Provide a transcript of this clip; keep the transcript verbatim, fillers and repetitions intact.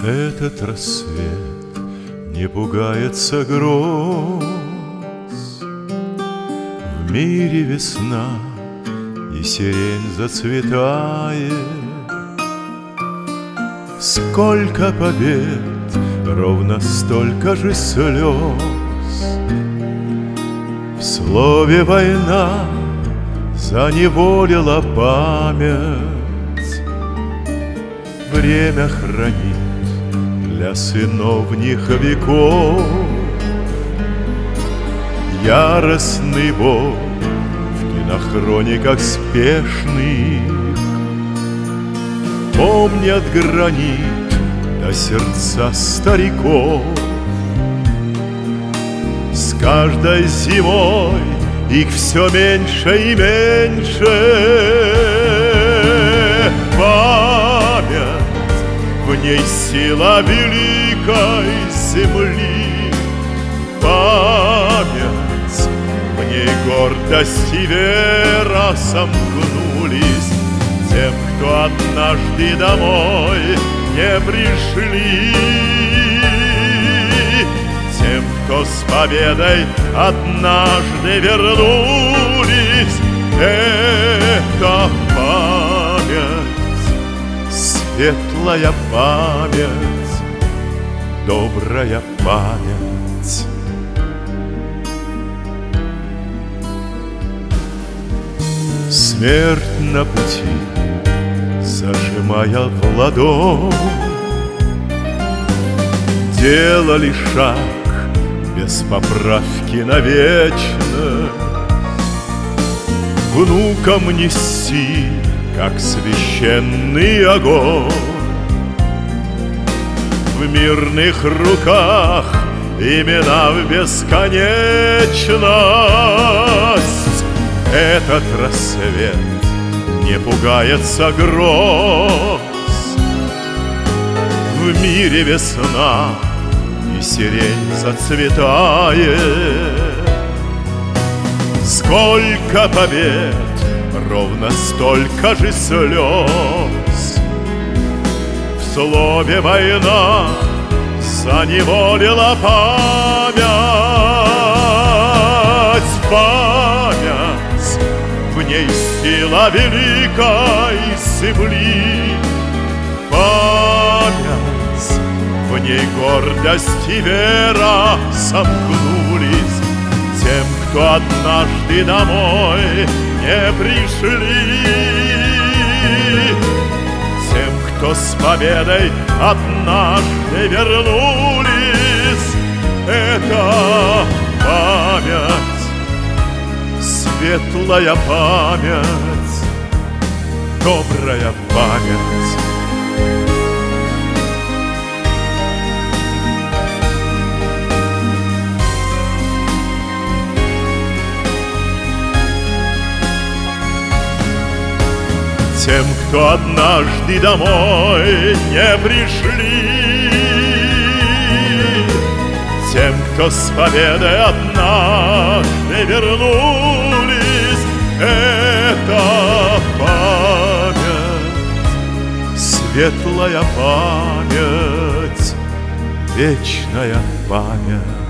Этот рассвет не пугается гроз. В мире весна, и сирень зацветает. Сколько побед, ровно столько же слез. В слове «война» заневолила память. Время хранит для сыновних веков яростный бой в кинохрониках спешных. Помнят гранит до сердца стариков. С каждой зимой их все меньше и меньше. Память, в ней сила великой земли. Память, в ней гордость и вера сомкнулись. Тем, кто однажды домой не пришли, тем, кто с победой однажды вернулись. Это память, светлая память, добрая память. Смерть на пути, зажимая в ладонь, делали шаг без поправки навечно. Внукам неси, как священный огонь, в мирных руках имена в бесконечность. Этот рассвет не пугается гроз. В мире весна, и сирень зацветает. Сколько побед, ровно столько же слез. В слове «война» заневолила память. Память, в ней сила великой земли. Память, в ней гордость и вера сомкнулись. Тем, кто однажды домой не пришли, тем, кто с победой однажды вернулись. Это память, светлая память, добрая память. Тем, кто однажды домой не пришли, тем, кто с победой однажды вернулись. Это память, светлая память, вечная память.